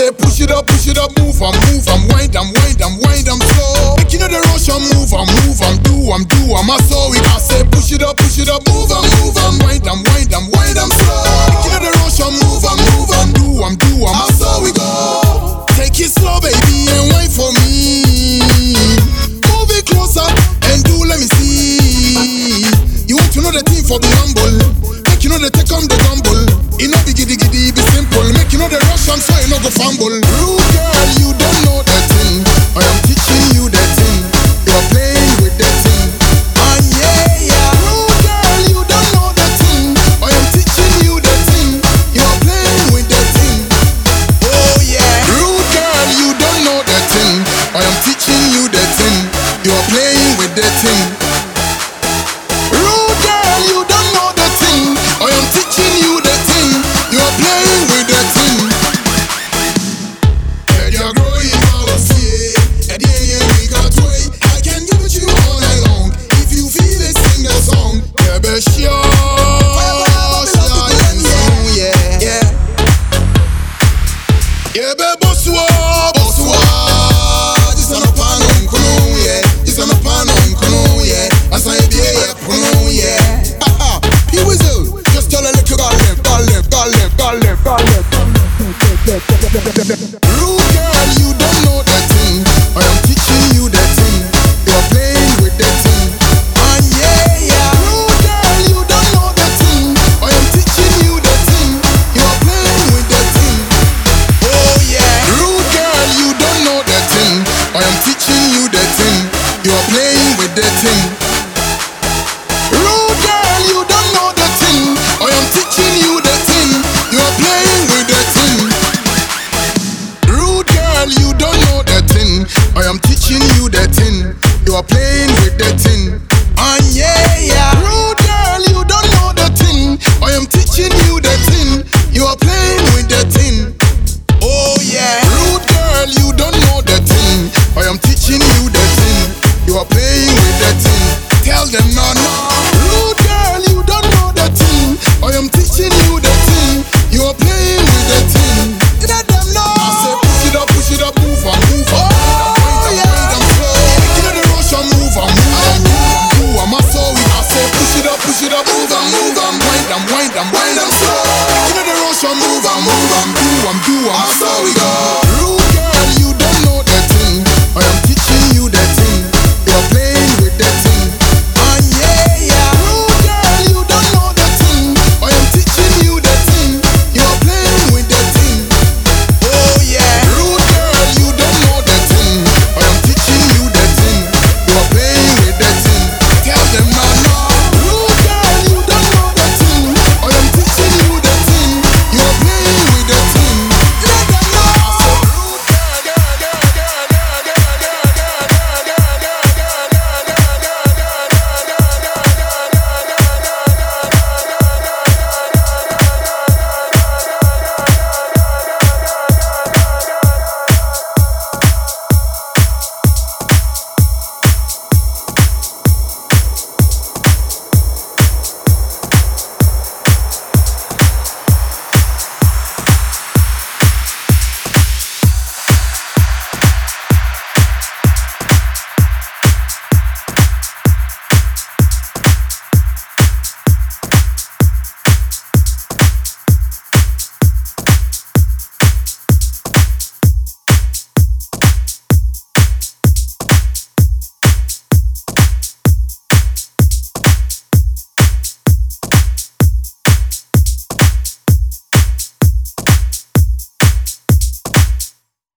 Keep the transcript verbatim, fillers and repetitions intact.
say push it up, push it up, move and move and wind and wind and wind and slow. Make you know the rush and move and move and do and do and my soul. I say push it up, push it up, move and move and wind and wind and wind and slow. Make you know the rush and move and move and do and do and my soul we go. Take it slow, baby, and wait for me. Move it closer and do let me see. You want to know the thing for the humble. Make you know the take on the gamble. It no be giddy giddy, be simple. Make you know the rush and so you no go fumble. Rude girl, you don't know that thing. I am teaching you that thing. You are playing with that thing. And yeah, yeah. Rude girl, you don't know that thing. I am teaching you that thing. You are playing with that thing. Oh yeah. Rude girl, you don't know that thing. I am teaching you that thing. You are playing with that thing. Rude girl, you don't know that thing. I am teaching you that thing. You are playing with that thing. And you're growing out, yeah. And yeah, yeah, we got way. I can give it you all night long. If you feel it, sing the song. Yeah, be sure. Yeah, yeah. Yeah, be bossua, bossua. This is a pan on kuno, yeah. This is a pan on kuno, yeah. I say, yeah, kuno, yeah. Haha, he whistle. Just tell a little girl left, girl left, girl left, girl left, girl left. Rude girl, you don't know that thing. I am teaching you that thing. You are playing with that thing. And yeah, yeah. Rude girl, you don't know that thing. I am teaching you that thing. You are playing with that thing. Oh yeah. Rude girl, you don't know that thing. I am teaching you that thing. You are playing with that thing. Rude girl, you don't know that thing. I am teaching you that thing. You are playing with that thing. Rude girl, you don't know that thing. I am teaching you that thing. You are playing with that thing. And yeah, yeah. Rude girl, you don't know that thing. I am teaching you that thing. You are playing with that thing. Oh yeah. Rude girl, you don't know that thing. I am teaching you that thing. You are playing with that thing. Tell them no, no. Rude girl, you don't know that thing. I am teaching you that thing. You are playing with that thing. Let them know. I say push it up, push it up, move and move and oh, wind and wind and slow. Make you know the rush and move and move and move and do and my soul. I say push it up, push it up, move and move and wind and wind and wind and slow. Make you know the rush and move and move and do and do and my soul we go.